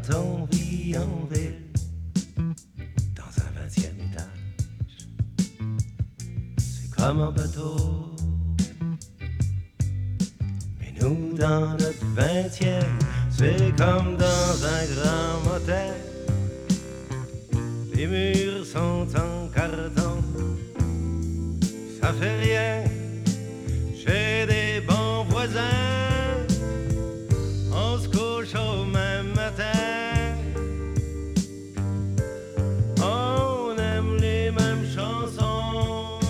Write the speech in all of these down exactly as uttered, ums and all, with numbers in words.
quand on vit en ville, dans un vingtième étage, c'est comme un bateau. Mais nous, dans notre vingtième, c'est comme dans un grand motel. Les murs sont en carton, ça fait rien, j'ai des bons voisins, on se couche au même matin, on aime les mêmes chansons.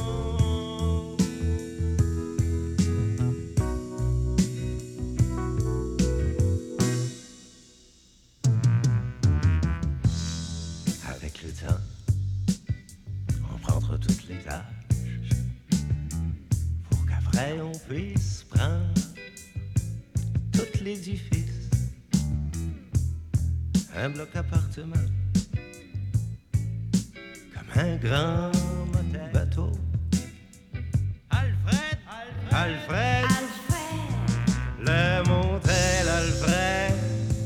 Avec le temps, on prendra toutes les âges pour qu'après on puisse prendre tout l'édifice, un bloc appartement, comme un grand motel bateau. Alfred, Alfred, Alfred, le motel Alfred,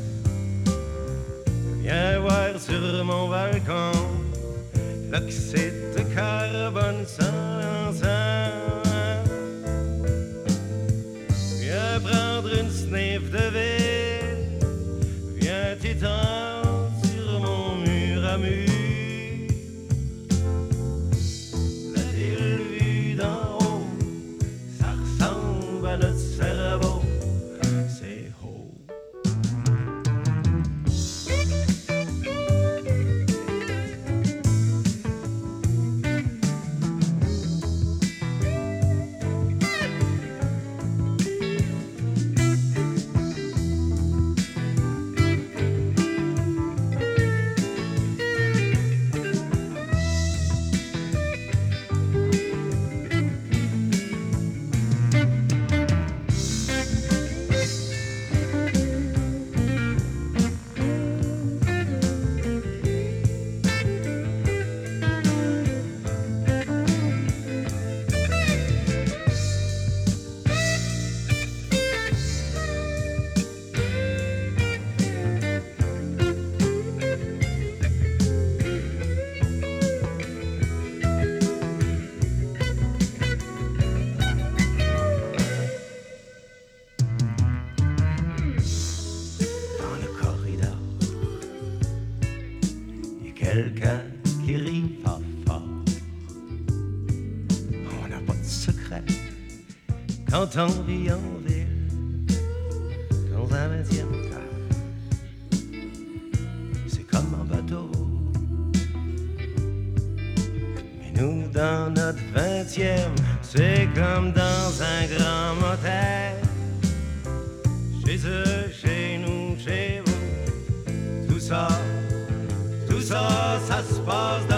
viens voir sur mon balcon l'oxyde de carbone sans l'encens. Viens prendre une sniff de ville, viens t'étendre sur mon mur à mur. La ville vue d'en haut, ça ressemble à notre cerveau, c'est haut. Quelqu'un qui rit fort fort. On n'a pas de secret quand on vit en ville, dans un vingtième étage, c'est comme un bateau. Mais nous, dans notre vingtième, c'est comme dans un grand motel. Chez eux, chez nous, chez vous, tout ça, tout ça, ça se passe dans